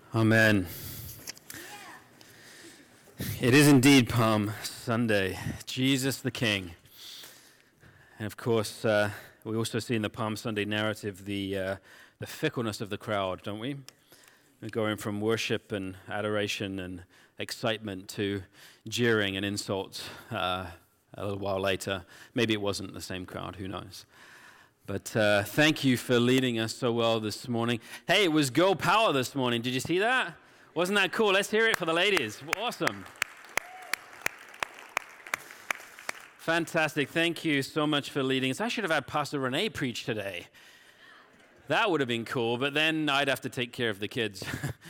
Amen. It is indeed Palm Sunday, Jesus the King. And of course, we also see in the Palm Sunday narrative the fickleness of the crowd, don't we? We're going from worship and adoration and excitement to jeering and insults a little while later. Maybe it wasn't the same crowd, who knows? But thank you for leading us so well this morning. Hey, it was Girl Power this morning. Did you see that? Wasn't that cool? Let's hear it for the ladies. Awesome. Fantastic. Thank you so much for leading us. I should have had Pastor Renee preach today. That would have been cool, but then I'd have to take care of the kids.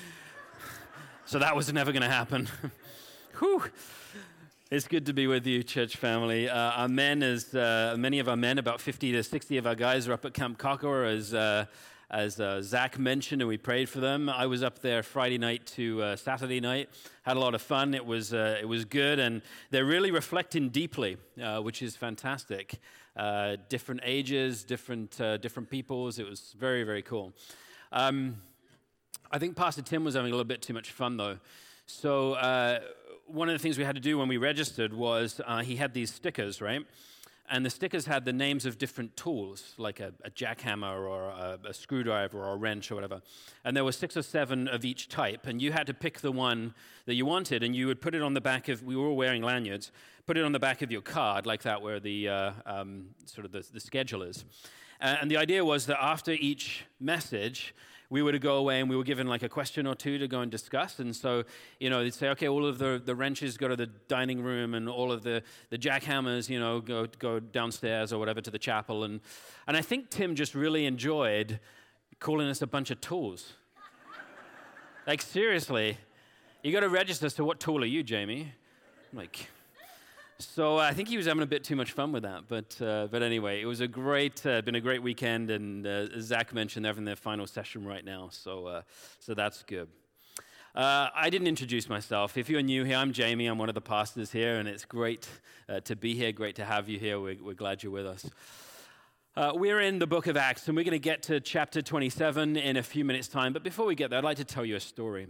So that was never going to happen. Whew. It's good to be with you, church family. Our men, many of our men, about 50 to 60 of our guys are up at Camp Kakor, as Zach mentioned, and we prayed for them. I was up there Friday night to Saturday night. Had a lot of fun. It was good, and they're really reflecting deeply, which is fantastic. Different ages, different peoples. It was very, very cool. I think Pastor Tim was having a little bit too much fun, though. So one of the things we had to do when we registered was he had these stickers, right? And the stickers had the names of different tools, like a jackhammer or a screwdriver or a wrench or whatever. And there were 6 or 7 of each type, and you had to pick the one that you wanted, and you would put it on the back of, we were all wearing lanyards, put it on the back of your card, like that, where the sort of the schedule is. And the idea was that after each message, we were to go away and we were given like a question or two to go and discuss. And so, they'd say, okay, all of the wrenches go to the dining room and all of the jackhammers, go downstairs or whatever to the chapel. And I think Tim just really enjoyed calling us a bunch of tools. Like, seriously, you got to register, so what tool are you, Jamie? I'm like... So I think he was having a bit too much fun with that, but anyway, it was been a great weekend, and as Zach mentioned, they're having their final session right now, so that's good. I didn't introduce myself. If you're new here, I'm Jamie. I'm one of the pastors here, and it's great to be here. Great to have you here. We're glad you're with us. We're in the book of Acts, and we're going to get to chapter 27 in a few minutes' time. But before we get there, I'd like to tell you a story.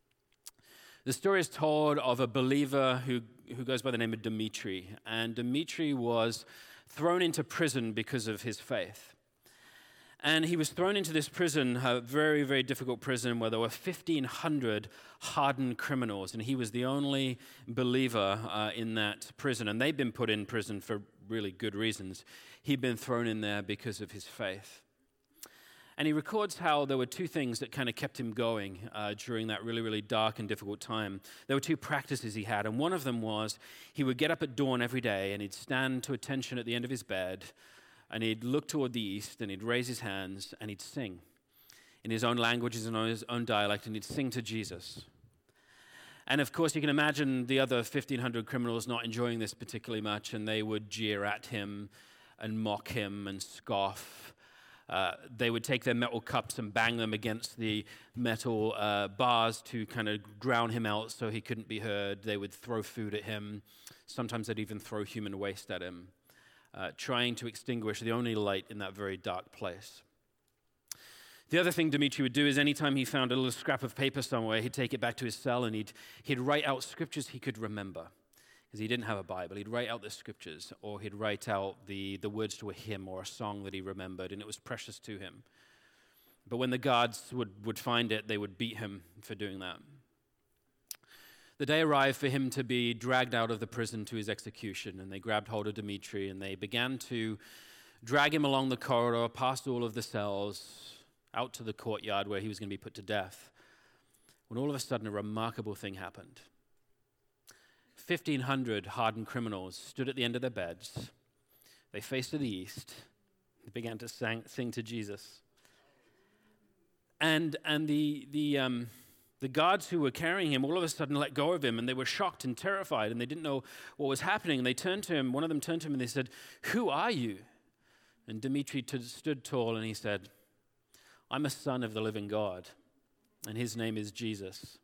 The story is told of a believer who goes by the name of Dimitri. And Dimitri was thrown into prison because of his faith. And he was thrown into this prison, a very, very difficult prison, where there were 1,500 hardened criminals. And he was the only believer in that prison. And they'd been put in prison for really good reasons. He'd been thrown in there because of his faith. And he records how there were 2 things that kind of kept him going during that really, really dark and difficult time. There were 2 practices he had, and one of them was he would get up at dawn every day, and he'd stand to attention at the end of his bed, and he'd look toward the east, and he'd raise his hands, and he'd sing in his own language, in his own dialect, and he'd sing to Jesus. And of course, you can imagine the other 1,500 criminals not enjoying this particularly much, and they would jeer at him and mock him and scoff. They would take their metal cups and bang them against the metal bars to kind of drown him out so he couldn't be heard. They would throw food at him. Sometimes they'd even throw human waste at him, trying to extinguish the only light in that very dark place. The other thing Dimitri would do is anytime he found a little scrap of paper somewhere, he'd take it back to his cell and he'd write out scriptures he could remember. Because he didn't have a Bible. He'd write out the scriptures, or he'd write out the words to a hymn or a song that he remembered, and it was precious to him. But when the guards would find it, they would beat him for doing that. The day arrived for him to be dragged out of the prison to his execution, and they grabbed hold of Dimitri, and they began to drag him along the corridor, past all of the cells, out to the courtyard where he was going to be put to death, when all of a sudden a remarkable thing happened. 1,500 hardened criminals stood at the end of their beds. They faced to the east. They began to sing to Jesus. And the guards who were carrying him all of a sudden let go of him, and they were shocked and terrified, and they didn't know what was happening. And they turned to him. One of them turned to him and they said, "Who are you?" And Dimitri stood tall and he said, "I'm a son of the living God, and his name is Jesus."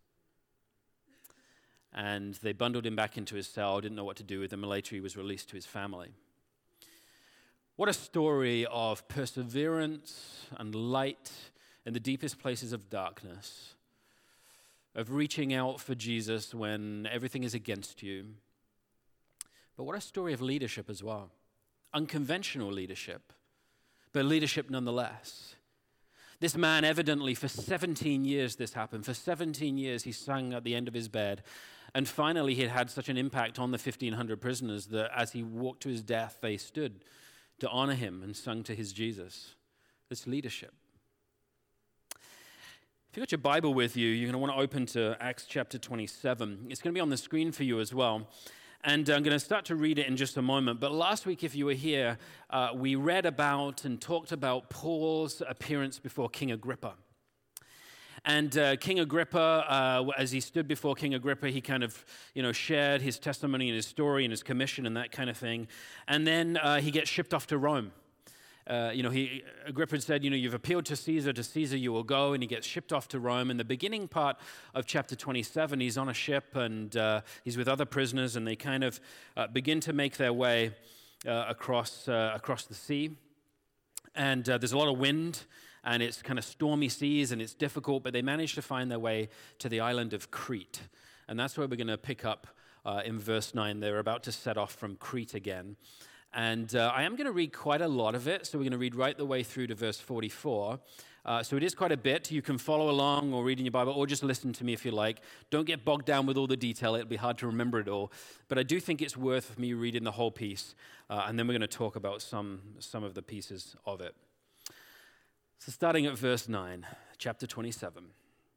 And they bundled him back into his cell, didn't know what to do with him, and later he was released to his family. What a story of perseverance and light in the deepest places of darkness. of reaching out for Jesus when everything is against you. But what a story of leadership as well. Unconventional leadership, but leadership nonetheless. This man evidently, for 17 years this happened. For 17 years he sung at the end of his bed. And finally he had such an impact on the 1,500 prisoners that as he walked to his death, they stood to honor him and sung to his Jesus. It's leadership. If you've got your Bible with you, you're going to want to open to Acts chapter 27. It's going to be on the screen for you as well. And I'm going to start to read it in just a moment. But last week, if you were here, we read about and talked about Paul's appearance before King Agrippa. And King Agrippa, as he stood before King Agrippa, he kind of, shared his testimony and his story and his commission and that kind of thing. And then he gets shipped off to Rome. Agrippa said, you've appealed to Caesar you will go, and he gets shipped off to Rome. In the beginning part of chapter 27, he's on a ship, and he's with other prisoners, and they kind of begin to make their way across the sea. And there's a lot of wind, and it's kind of stormy seas, and it's difficult, but they manage to find their way to the island of Crete. And that's where we're going to pick up in verse 9. They're about to set off from Crete again. And I am going to read quite a lot of it, so we're going to read right the way through to verse 44. So it is quite a bit. You can follow along or read in your Bible, or just listen to me if you like. Don't get bogged down with all the detail. It'll be hard to remember it all. But I do think it's worth me reading the whole piece, and then we're going to talk about some of the pieces of it. So starting at verse 9, chapter 27.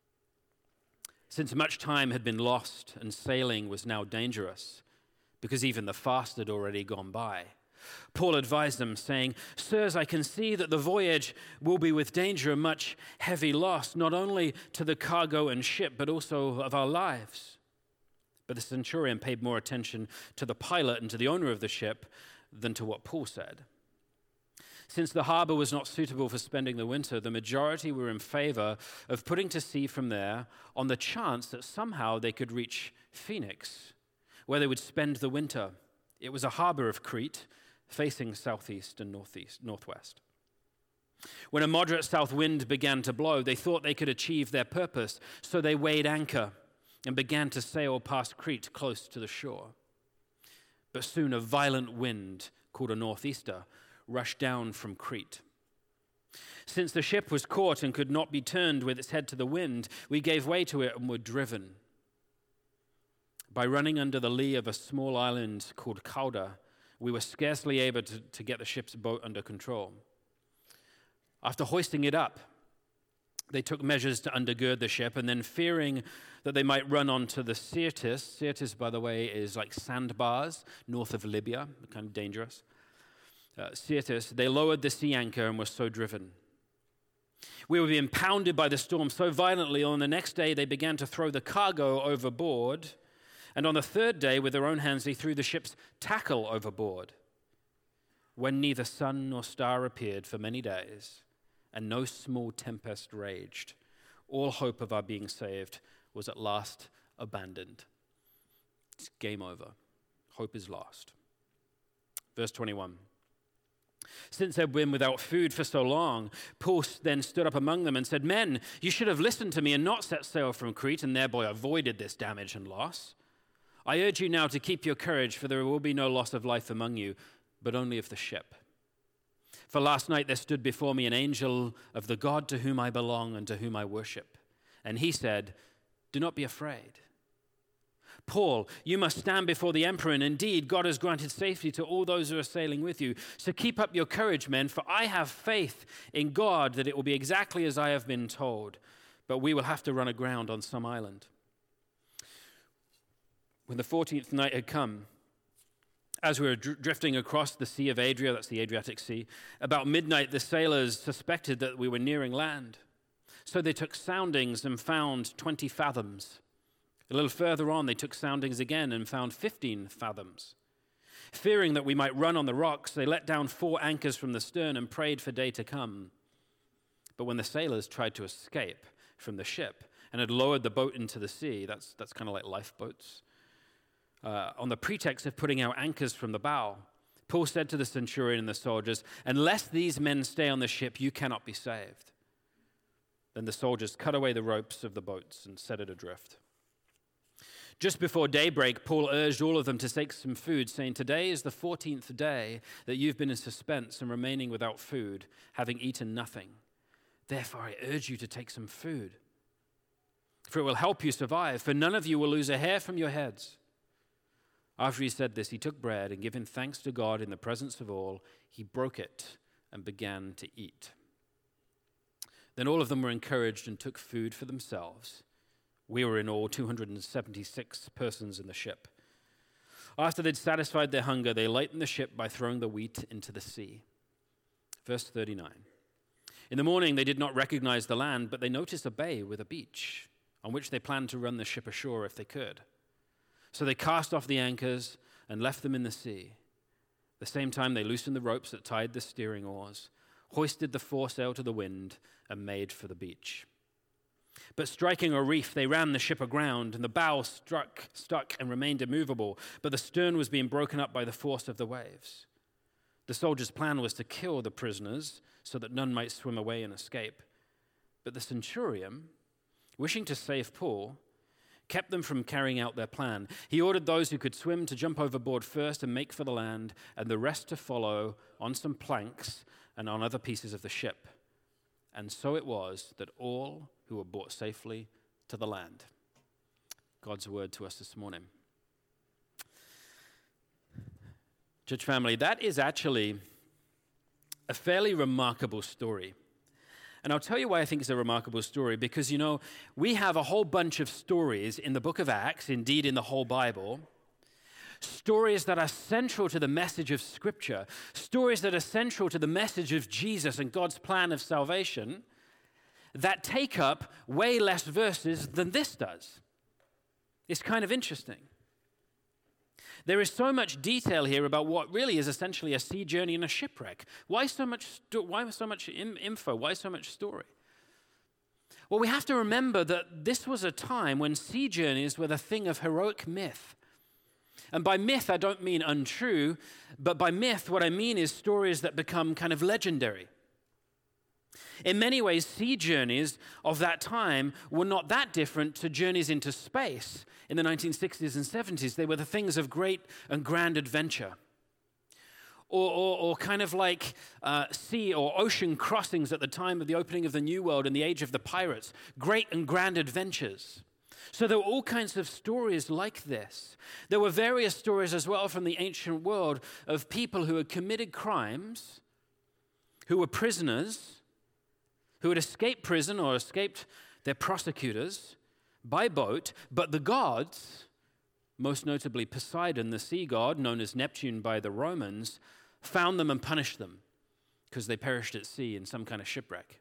Since much time had been lost and sailing was now dangerous, because even the fast had already gone by, Paul advised them, saying, "Sirs, I can see that the voyage will be with danger and much heavy loss, not only to the cargo and ship, but also of our lives." But the centurion paid more attention to the pilot and to the owner of the ship than to what Paul said. Since the harbor was not suitable for spending the winter, the majority were in favor of putting to sea from there on the chance that somehow they could reach Phoenix, where they would spend the winter. It was a harbor of Crete, facing southeast and northwest. When a moderate south wind began to blow, they thought they could achieve their purpose, so they weighed anchor and began to sail past Crete close to the shore. But soon a violent wind, called a northeaster, rushed down from Crete. Since the ship was caught and could not be turned with its head to the wind, we gave way to it and were driven. By running under the lee of a small island called Cauda, we were scarcely able to get the ship's boat under control. After hoisting it up, they took measures to undergird the ship, and then fearing that they might run onto the Syrtis. Syrtis, by the way, is like sandbars north of Libya, kind of dangerous. Syrtis, they lowered the sea anchor and were so driven. We were being pounded by the storm so violently, on the next day they began to throw the cargo overboard. And on the third day, with their own hands, they threw the ship's tackle overboard. When neither sun nor star appeared for many days, and no small tempest raged, all hope of our being saved was at last abandoned. It's game over. Hope is lost. Verse 21. Since they'd been without food for so long, Paul then stood up among them and said, "Men, you should have listened to me and not set sail from Crete, and thereby avoided this damage and loss. I urge you now to keep your courage, for there will be no loss of life among you, but only of the ship. For last night there stood before me an angel of the God to whom I belong and to whom I worship. And he said, 'Do not be afraid. Paul, you must stand before the emperor, and indeed God has granted safety to all those who are sailing with you. So keep up your courage, men, for I have faith in God that it will be exactly as I have been told, but we will have to run aground on some island.' When the 14th night had come, as we were drifting across the Sea of Adria, that's the Adriatic Sea, about midnight the sailors suspected that we were nearing land. So they took soundings and found 20 fathoms. A little further on, they took soundings again and found 15 fathoms. Fearing that we might run on the rocks, they let down 4 anchors from the stern and prayed for day to come. But when the sailors tried to escape from the ship and had lowered the boat into the sea, that's kind of like lifeboats, on the pretext of putting out anchors from the bow, Paul said to the centurion and the soldiers, 'Unless these men stay on the ship, you cannot be saved.' Then the soldiers cut away the ropes of the boats and set it adrift. Just before daybreak, Paul urged all of them to take some food, saying, "Today is the 14th day that you've been in suspense and remaining without food, having eaten nothing. Therefore, I urge you to take some food, for it will help you survive, for none of you will lose a hair from your heads." After he said this, he took bread and giving thanks to God in the presence of all, he broke it and began to eat. Then all of them were encouraged and took food for themselves. We were in all 276 persons in the ship. After they'd satisfied their hunger, they lightened the ship by throwing the wheat into the sea. Verse 39. In the morning, they did not recognize the land, but they noticed a bay with a beach, on which they planned to run the ship ashore if they could. So they cast off the anchors and left them in the sea. At the same time, they loosened the ropes that tied the steering oars, hoisted the foresail to the wind, and made for the beach. But striking a reef, they ran the ship aground, and the bow stuck and remained immovable, but the stern was being broken up by the force of the waves. The soldiers' plan was to kill the prisoners so that none might swim away and escape. But the centurion, wishing to save Paul, kept them from carrying out their plan. He ordered those who could swim to jump overboard first and make for the land, and the rest to follow on some planks and on other pieces of the ship. And so it was that all who were brought safely to the land. God's word to us this morning. Church family, that is actually a fairly remarkable story. And I'll tell you why I think it's a remarkable story, because, we have a whole bunch of stories in the book of Acts, indeed in the whole Bible, stories that are central to the message of Scripture, stories that are central to the message of Jesus and God's plan of salvation, that take up way less verses than this does. It's kind of interesting. There is so much detail here about what really is essentially a sea journey and a shipwreck. Why so much info? Why so much story? Well, we have to remember that this was a time when sea journeys were the thing of heroic myth. And by myth, I don't mean untrue, but by myth, what I mean is stories that become kind of legendary. In many ways, sea journeys of that time were not that different to journeys into space in the 1960s and 70s. They were the things of great and grand adventure. Or kind of like sea or ocean crossings at the time of the opening of the New World and the age of the pirates. Great and grand adventures. So there were all kinds of stories like this. There were various stories as well from the ancient world of people who had committed crimes, who were prisoners, who had escaped prison or escaped their prosecutors by boat, but the gods, most notably Poseidon, the sea god, known as Neptune by the Romans, found them and punished them because they perished at sea in some kind of shipwreck.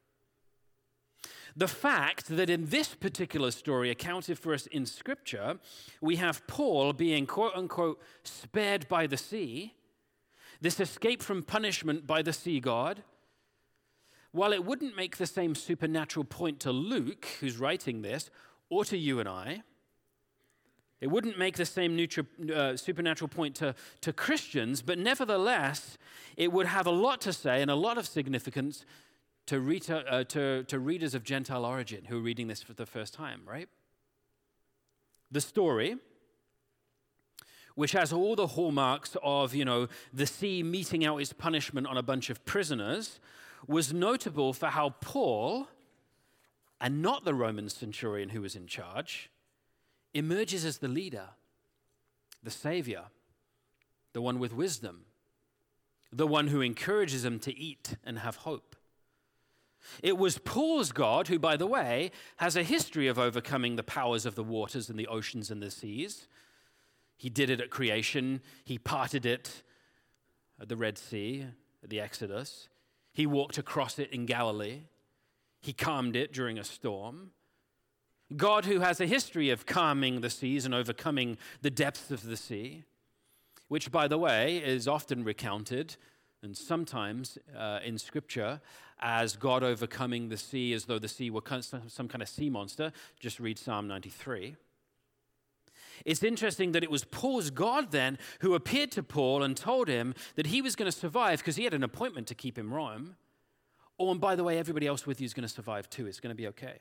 The fact that in this particular story accounted for us in Scripture, we have Paul being quote-unquote spared by the sea, this escape from punishment by the sea god. While it wouldn't make the same supernatural point to Luke, who's writing this, or to you and I, it wouldn't make the same supernatural point to Christians, but nevertheless, it would have a lot to say and a lot of significance to readers of Gentile origin who are reading this for the first time, right? The story, which has all the hallmarks of, the sea meting out its punishment on a bunch of prisoners, was notable for how Paul, and not the Roman centurion who was in charge, emerges as the leader, the savior, the one with wisdom, the one who encourages them to eat and have hope. It was Paul's God, who, by the way, has a history of overcoming the powers of the waters and the oceans and the seas. He did it at creation. He parted it at the Red Sea, at the Exodus. He walked across it in Galilee. He calmed it during a storm. God, who has a history of calming the seas and overcoming the depths of the sea, which, by the way, is often recounted and sometimes in Scripture as God overcoming the sea as though the sea were some kind of sea monster. Just read Psalm 93. It's interesting that it was Paul's God then who appeared to Paul and told him that he was going to survive because he had an appointment to keep in Rome, Oh, and by the way, everybody else with you is going to survive too. It's going to be okay.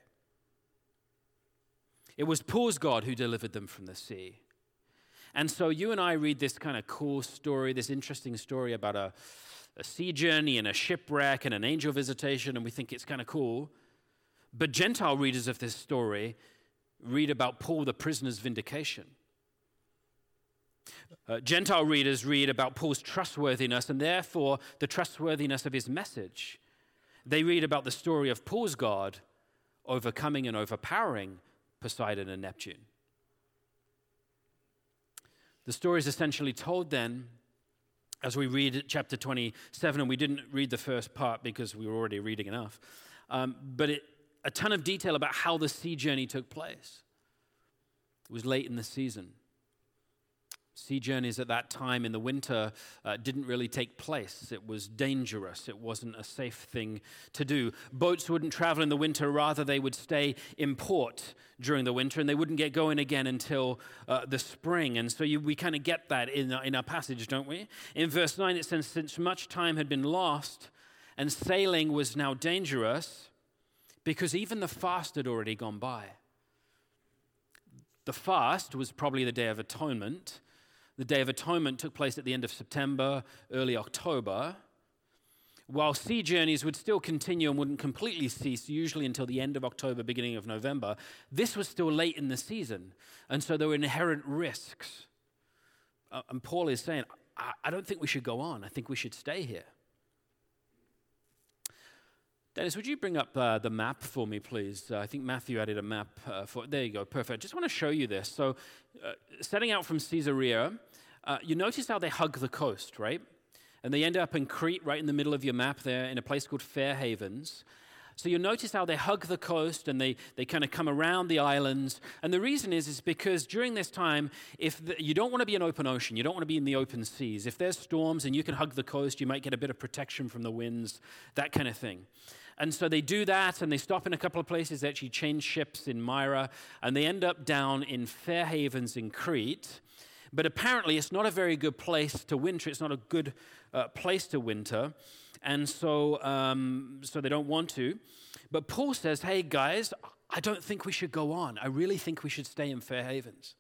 It was Paul's God who delivered them from the sea. And so you and I read this kind of cool story, this interesting story about a sea journey and a shipwreck and an angel visitation, and we think it's kind of cool. But Gentile readers of this story read about Paul the prisoner's vindication. Gentile readers read about Paul's trustworthiness and therefore the trustworthiness of his message. They read about the story of Paul's God overcoming and overpowering Poseidon and Neptune. The story is essentially told then as we read chapter 27, and we didn't read the first part because we were already reading enough, but a ton of detail about how the sea journey took place. It was late in the season. Sea journeys at that time in the winter didn't really take place. It was dangerous. It wasn't a safe thing to do. Boats wouldn't travel in the winter. Rather, they would stay in port during the winter, and they wouldn't get going again until the spring. And so we kind of get that in our passage, don't we? In verse 9, it says, since much time had been lost and sailing was now dangerous, because even the fast had already gone by. The fast was probably the Day of Atonement. The Day of Atonement took place at the end of September, early October, while sea journeys would still continue and wouldn't completely cease, usually until the end of October, beginning of November. This was still late in the season, and so there were inherent risks. And Paul is saying, I don't think we should go on. I think we should stay here. Dennis, would you bring up the map for me, please? I think Matthew added a map there you go, perfect. Just want to show you this. So, setting out from Caesarea, you notice how they hug the coast, right? And they end up in Crete, right in the middle of your map there, in a place called Fair Havens. So you notice how they hug the coast and they kind of come around the islands. And the reason is because during this time, you don't want to be in open ocean. You don't want to be in the open seas. If there's storms and you can hug the coast, you might get a bit of protection from the winds, that kind of thing. And so they do that, and they stop in a couple of places. They actually change ships in Myra, and they end up down in Fair Havens in Crete. But apparently, it's not a very good place to winter. It's not a good place to winter, and so they don't want to. But Paul says, hey, guys, I don't think we should go on. I really think we should stay in Fair Havens.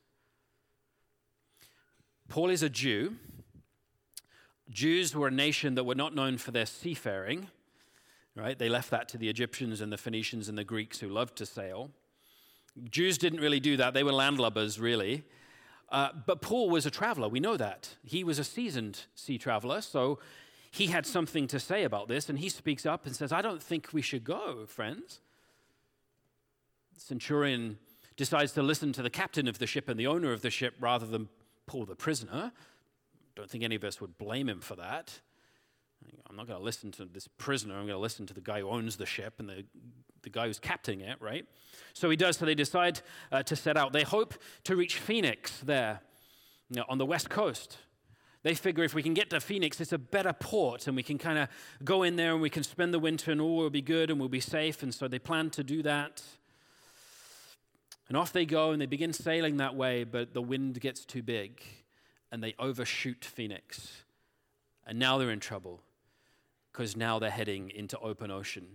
Paul is a Jew. Jews were a nation that were not known for their seafaring. Right? They left that to the Egyptians and the Phoenicians and the Greeks who loved to sail. Jews didn't really do that. They were landlubbers, really. But Paul was a traveler. We know that. He was a seasoned sea traveler, so he had something to say about this, and he speaks up and says, I don't think we should go, friends. The centurion decides to listen to the captain of the ship and the owner of the ship rather than Paul the prisoner. Don't think any of us would blame him for that. I'm not going to listen to this prisoner. I'm going to listen to the guy who owns the ship and the guy who's captaining it, right? So he does. So they decide to set out. They hope to reach Phoenix there, on the west coast. They figure if we can get to Phoenix, it's a better port, and we can kind of go in there and we can spend the winter and all will be good and we'll be safe. And so they plan to do that. And off they go and they begin sailing that way, but the wind gets too big and they overshoot Phoenix. And now they're in trouble because now they're heading into open ocean.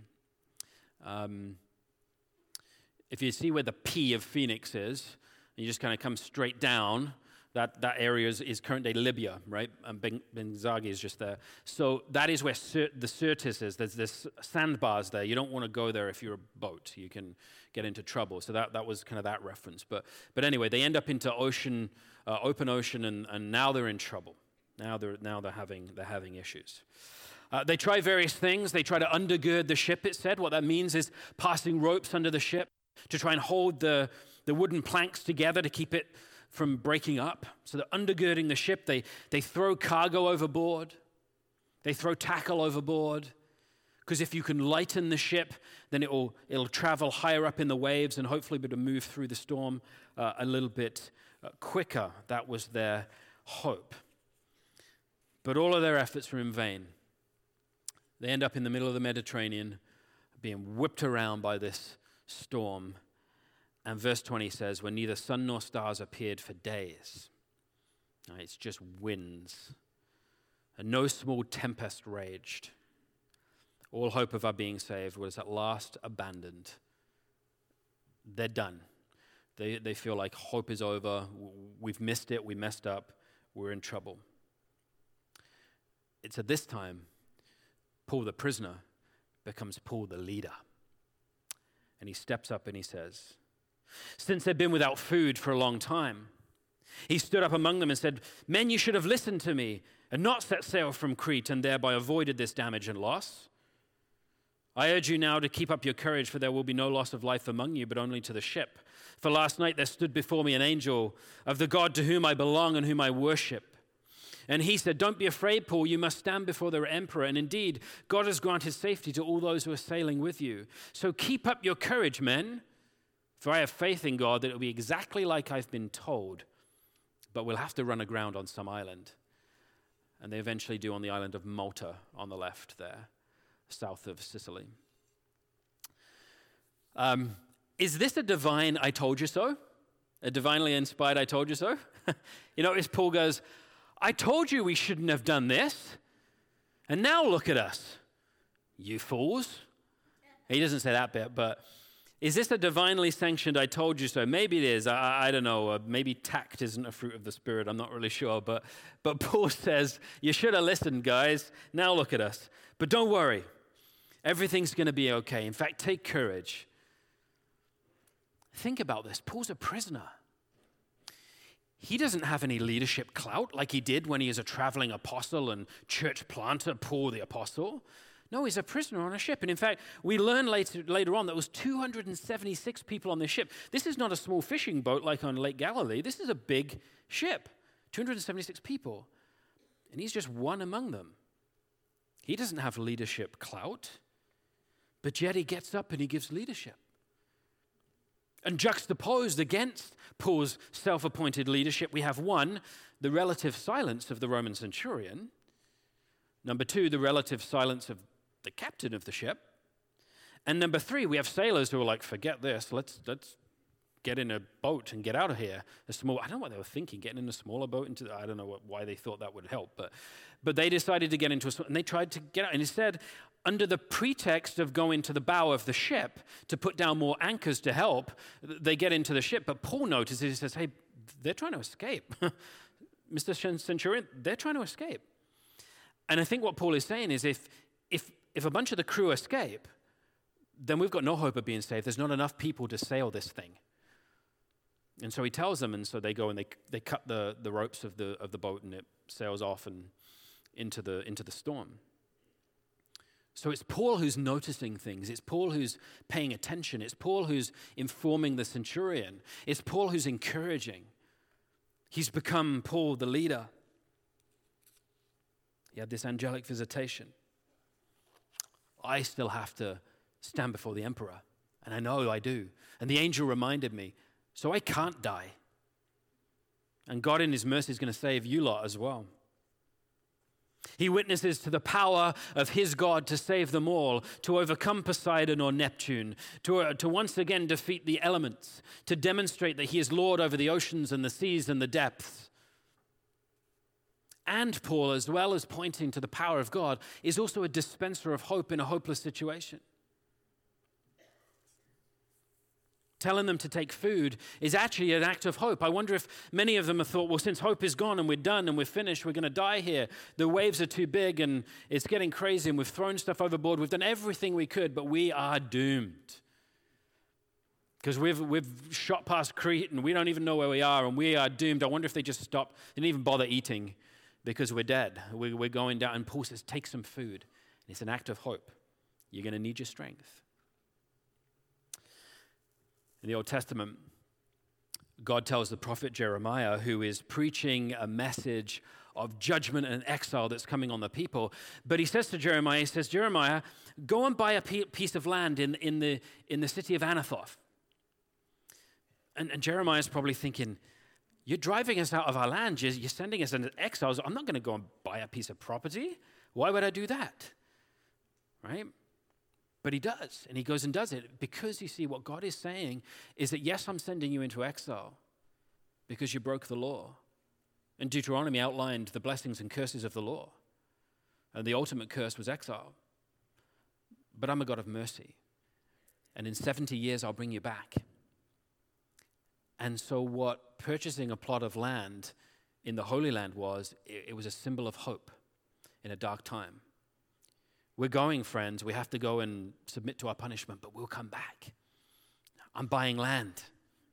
If you see where the P of Phoenix is, and you just kind of come straight down, that area is current-day Libya, right? And Benghazi is just there. So that is where the Syrtis is. There's this sandbars there. You don't want to go there if you're a boat. You can get into trouble. So that was kind of that reference. But anyway, they end up into ocean, open ocean, and now they're in trouble. Now they're having issues. They try various things. They try to undergird the ship, it said. What that means is passing ropes under the ship to try and hold the wooden planks together to keep it from breaking up. So they're undergirding the ship. They throw cargo overboard. They throw tackle overboard. Because if you can lighten the ship, then it'll travel higher up in the waves and hopefully be able to move through the storm a little bit quicker. That was their hope. But all of their efforts were in vain. They end up in the middle of the Mediterranean, being whipped around by this storm. And verse 20 says, when neither sun nor stars appeared for days. It's just winds. And no small tempest raged. All hope of our being saved was at last abandoned. They're done. They feel like hope is over. We've missed it. We messed up. We're in trouble. It's at this time, Paul the prisoner becomes Paul the leader. And he steps up and he says, since they've been without food for a long time, he stood up among them and said, men, you should have listened to me and not set sail from Crete and thereby avoided this damage and loss. I urge you now to keep up your courage, for there will be no loss of life among you, but only to the ship. For last night there stood before me an angel of the God to whom I belong and whom I worship. And he said, don't be afraid, Paul, you must stand before the emperor. And indeed, God has granted safety to all those who are sailing with you. So keep up your courage, men, for I have faith in God that it will be exactly like I've been told, but we'll have to run aground on some island. And they eventually do on the island of Malta on the left there, south of Sicily. Is this a divine I told you so? A divinely inspired I told you so? You notice Paul goes, I told you we shouldn't have done this. And now look at us, you fools. He doesn't say that bit, but is this a divinely sanctioned I told you so? Maybe it is. I don't know. Maybe tact isn't a fruit of the Spirit. I'm not really sure. But Paul says, you should have listened, guys. Now look at us. But don't worry. Everything's going to be okay. In fact, take courage. Think about this. Paul's a prisoner. He doesn't have any leadership clout like he did when he is a traveling apostle and church planter, Paul the apostle. No, he's a prisoner on a ship. And in fact, we learn later on that there was 276 people on this ship. This is not a small fishing boat like on Lake Galilee. This is a big ship, 276 people. And he's just one among them. He doesn't have leadership clout, but yet he gets up and he gives leadership. And juxtaposed against Paul's self-appointed leadership, we have one, the relative silence of the Roman centurion. Number two, the relative silence of the captain of the ship. And number three, we have sailors who are like, forget this, let's get in a boat and get out of here. I don't know what they were thinking, getting in a smaller boat. I don't know why they thought that would help, but they decided to get into and they tried to get out. And instead, under the pretext of going to the bow of the ship to put down more anchors to help, they get into the ship. But Paul notices, he says, hey, they're trying to escape. Mr. Centurion, they're trying to escape. And I think what Paul is saying is if a bunch of the crew escape, then we've got no hope of being saved. There's not enough people to sail this thing. And so he tells them, and so they go and they cut the ropes of the boat, and it sails off and into the storm. So it's Paul who's noticing things. It's Paul who's paying attention. It's Paul who's informing the centurion. It's Paul who's encouraging. He's become Paul the leader. He had this angelic visitation. I still have to stand before the emperor, and I know I do. And the angel reminded me, so I can't die. And God in his mercy is going to save you lot as well. He witnesses to the power of his God to save them all, to overcome Poseidon or Neptune, to once again defeat the elements, to demonstrate that he is Lord over the oceans and the seas and the depths. And Paul, as well as pointing to the power of God, is also a dispenser of hope in a hopeless situation. Telling them to take food is actually an act of hope. I wonder if many of them have thought, well, since hope is gone and we're done and we're finished, we're going to die here. The waves are too big and it's getting crazy and we've thrown stuff overboard. We've done everything we could, but we are doomed. Because we've shot past Crete and we don't even know where we are and we are doomed. I wonder if they just stopped, didn't even bother eating because we're dead. We're going down. And Paul says, take some food. It's an act of hope. You're going to need your strength. In the Old Testament, God tells the prophet Jeremiah, who is preaching a message of judgment and exile that's coming on the people. But he says to Jeremiah, Jeremiah, go and buy a piece of land in the city of Anathoth. And Jeremiah's probably thinking, you're driving us out of our land. You're sending us into exiles. I'm not going to go and buy a piece of property. Why would I do that? Right? But he does, and he goes and does it because, you see, what God is saying is that, yes, I'm sending you into exile because you broke the law. And Deuteronomy outlined the blessings and curses of the law. And the ultimate curse was exile. but I'm a God of mercy. And in 70 years, I'll bring you back. And so what purchasing a plot of land in the Holy Land was, it was a symbol of hope in a dark time. We're going, friends. We have to go and submit to our punishment, but we'll come back. I'm buying land.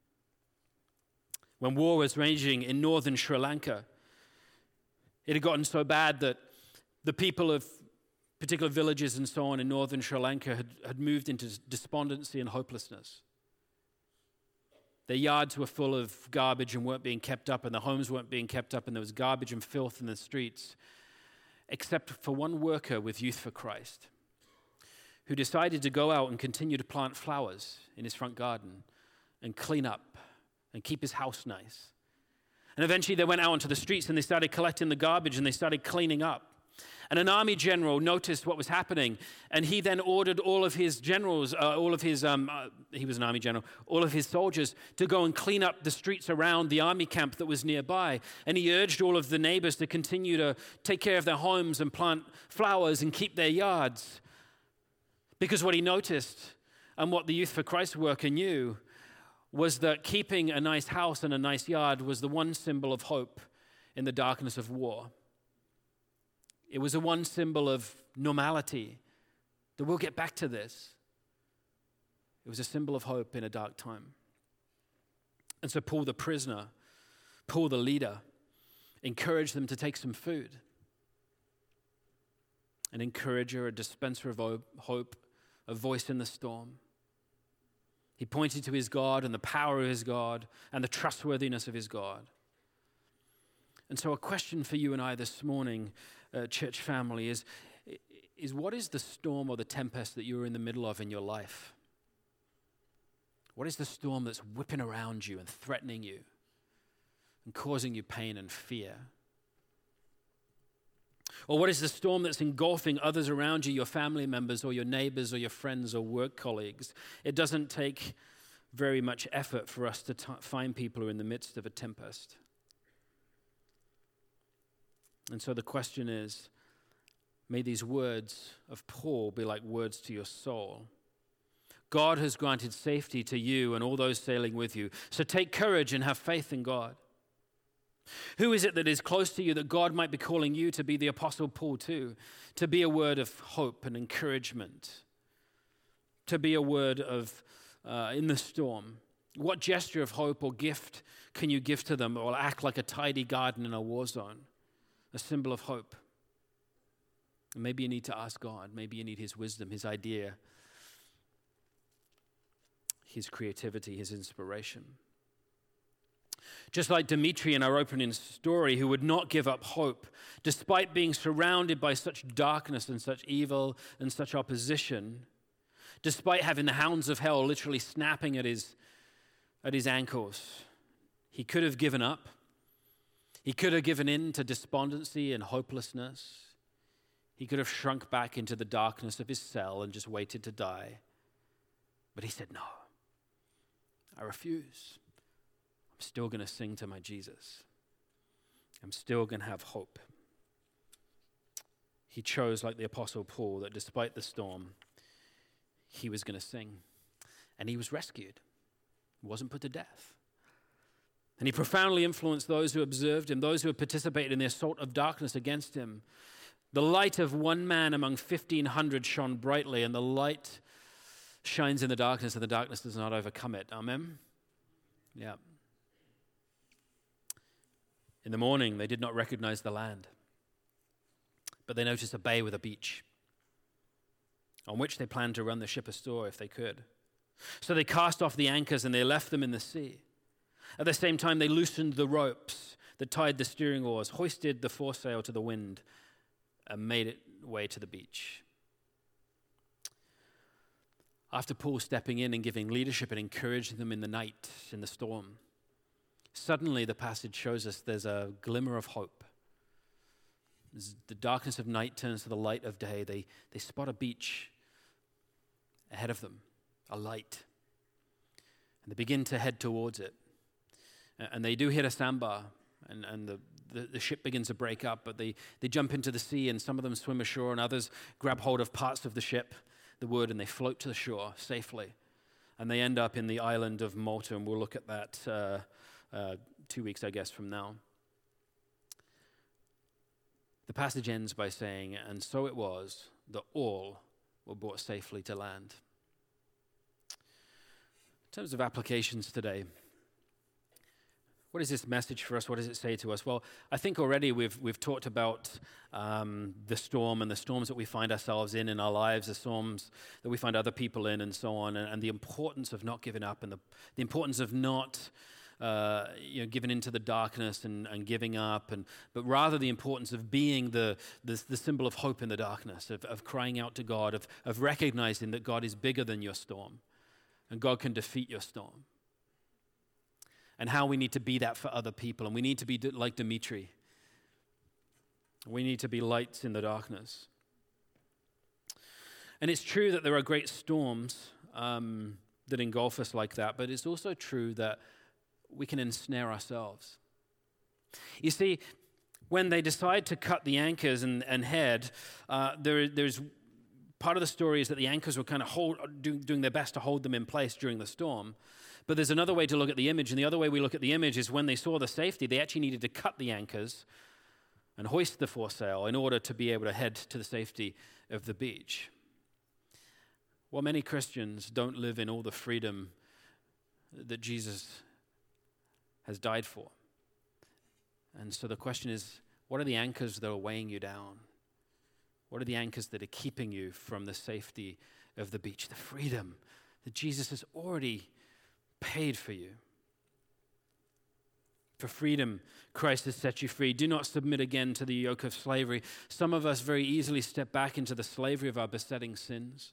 When war was raging in northern Sri Lanka, it had gotten so bad that the people of particular villages and so on in northern Sri Lanka had moved into despondency and hopelessness. Their yards were full of garbage and weren't being kept up, and the homes weren't being kept up, and there was garbage and filth in the streets, except for one worker with Youth for Christ, who decided to go out and continue to plant flowers in his front garden and clean up and keep his house nice. And eventually they went out onto the streets and they started collecting the garbage and they started cleaning up. And an army general noticed what was happening, and he then ordered all of his generals, he was an army general, all of his soldiers to go and clean up the streets around the army camp that was nearby. And he urged all of the neighbors to continue to take care of their homes and plant flowers and keep their yards. Because what he noticed, and what the Youth for Christ worker knew, was that keeping a nice house and a nice yard was the one symbol of hope in the darkness of war. It was a one symbol of normality, that we'll get back to this. It was a symbol of hope in a dark time. And so Paul the prisoner, Paul the leader, encouraged them to take some food. An encourager, a dispenser of hope, a voice in the storm. He pointed to his God and the power of his God and the trustworthiness of his God. And so a question for you and I this morning, church family, is what is the storm or the tempest that you're in the middle of in your life? What is the storm that's whipping around you and threatening you and causing you pain and fear? Or what is the storm that's engulfing others around you, your family members or your neighbors or your friends or work colleagues? It doesn't take very much effort for us to find people who are in the midst of a tempest. And so the question is, may these words of Paul be like words to your soul. God has granted safety to you and all those sailing with you. So take courage and have faith in God. Who is it that is close to you that God might be calling you to be the Apostle Paul too? To be a word of hope and encouragement. To be a word of in the storm. What gesture of hope or gift can you give to them that will act like a tidy garden in a war zone? A symbol of hope. And maybe you need to ask God. Maybe you need his wisdom, his idea, his creativity, his inspiration. Just like Dimitri in our opening story, who would not give up hope, despite being surrounded by such darkness and such evil and such opposition, despite having the hounds of hell literally snapping at his ankles. He could have given up. He could have given in to despondency and hopelessness. He could have shrunk back into the darkness of his cell and just waited to die. But he said, no, I refuse. I'm still going to sing to my Jesus. I'm still going to have hope. He chose, like the Apostle Paul, that despite the storm, he was going to sing. And he was rescued. He wasn't put to death. And he profoundly influenced those who observed him, those who had participated in the assault of darkness against him. The light of one man among 1,500 shone brightly, and the light shines in the darkness, and the darkness does not overcome it. Amen? Yeah. In the morning, they did not recognize the land, but they noticed a bay with a beach, on which they planned to run the ship ashore if they could. So they cast off the anchors, and they left them in the sea. At the same time, they loosened the ropes that tied the steering oars, hoisted the foresail to the wind, and made it way to the beach. After Paul stepping in and giving leadership and encouraging them in the night, in the storm, suddenly the passage shows us there's a glimmer of hope. As the darkness of night turns to the light of day, they spot a beach ahead of them, a light. And they begin to head towards it. And they do hit a sandbar, and the ship begins to break up, but they jump into the sea, and some of them swim ashore, and others grab hold of parts of the ship the wood and they float to the shore safely. And they end up in the island of Malta, and we'll look at that 2 weeks, I guess, from now. The passage ends by saying, and so it was that all were brought safely to land. In terms of applications today, what is this message for us? What does it say to us? Well, I think already we've talked about the storm and the storms that we find ourselves in our lives, the storms that we find other people in, and so on, and the importance of not giving up, and the importance of not giving into the darkness and giving up, but rather the importance of being the symbol of hope in the darkness, of crying out to God, of recognizing that God is bigger than your storm, and God can defeat your storm. And how we need to be that for other people. And we need to be like Dimitri. We need to be lights in the darkness. And it's true that there are great storms that engulf us like that, but it's also true that we can ensnare ourselves. You see, when they decide to cut the anchors and head, there's part of the story is that the anchors were kind of doing their best to hold them in place during the storm. But there's another way to look at the image, and the other way we look at the image is when they saw the safety, they actually needed to cut the anchors and hoist the foresail in order to be able to head to the safety of the beach. Well, many Christians don't live in all the freedom that Jesus has died for. And so the question is, what are the anchors that are weighing you down? What are the anchors that are keeping you from the safety of the beach, the freedom that Jesus has already paid for you? For freedom, Christ has set you free. Do not submit again to the yoke of slavery. Some of us very easily step back into the slavery of our besetting sins.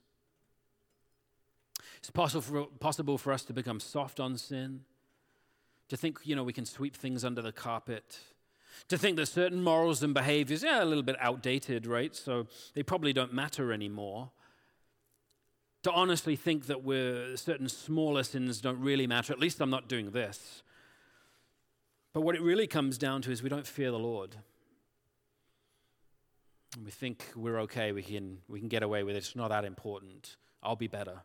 It's possible for us to become soft on sin, to think, we can sweep things under the carpet, to think that certain morals and behaviors are a little bit outdated, right? So they probably don't matter anymore. To honestly think that certain smaller sins don't really matter. At least I'm not doing this. But what it really comes down to is we don't fear the Lord. And we think we're okay. We can get away with it. It's not that important. I'll be better.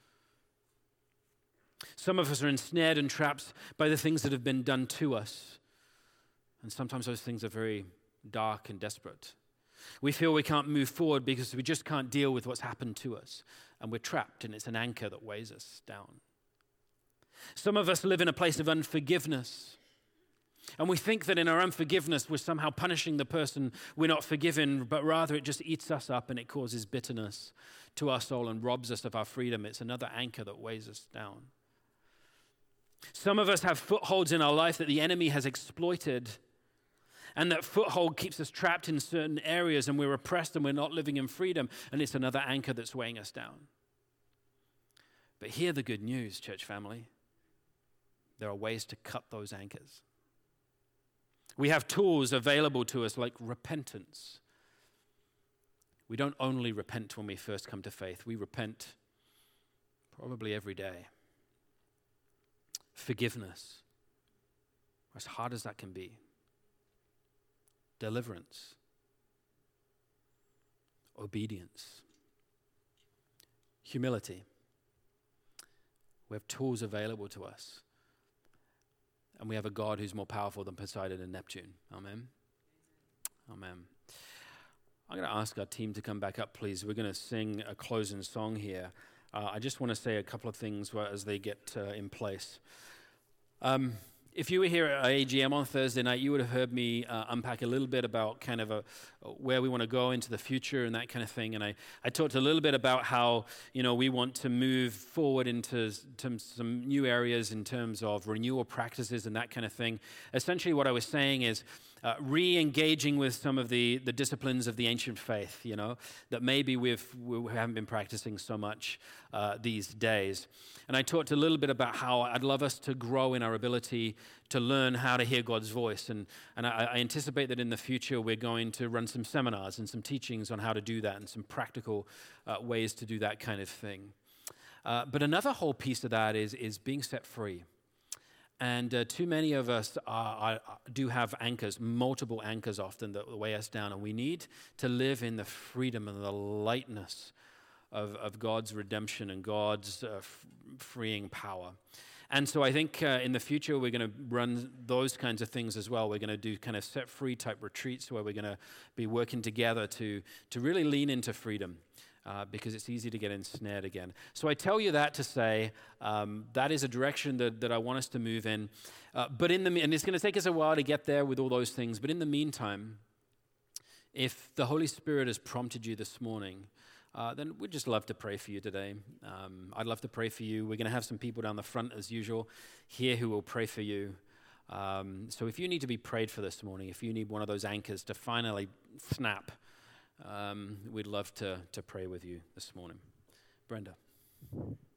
Some of us are ensnared and trapped by the things that have been done to us. And sometimes those things are very dark and desperate. We feel we can't move forward because we just can't deal with what's happened to us. And we're trapped, and it's an anchor that weighs us down. Some of us live in a place of unforgiveness. And we think that in our unforgiveness, we're somehow punishing the person we're not forgiven, but rather it just eats us up and it causes bitterness to our soul and robs us of our freedom. It's another anchor that weighs us down. Some of us have footholds in our life that the enemy has exploited. And that foothold keeps us trapped in certain areas, and we're oppressed and we're not living in freedom. And it's another anchor that's weighing us down. But hear the good news, church family. There are ways to cut those anchors. We have tools available to us like repentance. We don't only repent when we first come to faith. We repent probably every day. Forgiveness, as hard as that can be. Deliverance, obedience, humility. We have tools available to us. And we have a God who's more powerful than Poseidon and Neptune. Amen? Amen. I'm going to ask our team to come back up, please. We're going to sing a closing song here. I just want to say a couple of things as they get in place. If you were here at AGM on Thursday night, you would have heard me unpack a little bit about kind of where we want to go into the future and that kind of thing. And I talked a little bit about how, we want to move forward into some new areas in terms of renewal practices and that kind of thing. Essentially what I was saying is re-engaging with some of the disciplines of the ancient faith, that maybe we haven't been practicing so much these days. And I talked a little bit about how I'd love us to grow in our ability to learn how to hear God's voice. And I anticipate that in the future we're going to run some seminars and some teachings on how to do that and some practical ways to do that kind of thing. But another whole piece of that is being set free. And too many of us do have anchors, multiple anchors often that weigh us down. And we need to live in the freedom and the lightness of God's redemption and God's freeing power. And so I think in the future we're going to run those kinds of things as well. We're going to do kind of set-free type retreats where we're going to be working together to really lean into freedom because it's easy to get ensnared again. So I tell you that to say that is a direction that I want us to move in. But and it's going to take us a while to get there with all those things. But in the meantime, if the Holy Spirit has prompted you this morning, then we'd just love to pray for you today. I'd love to pray for you. We're going to have some people down the front, as usual, here who will pray for you. So if you need to be prayed for this morning, if you need one of those anchors to finally snap, we'd love to pray with you this morning. Brenda.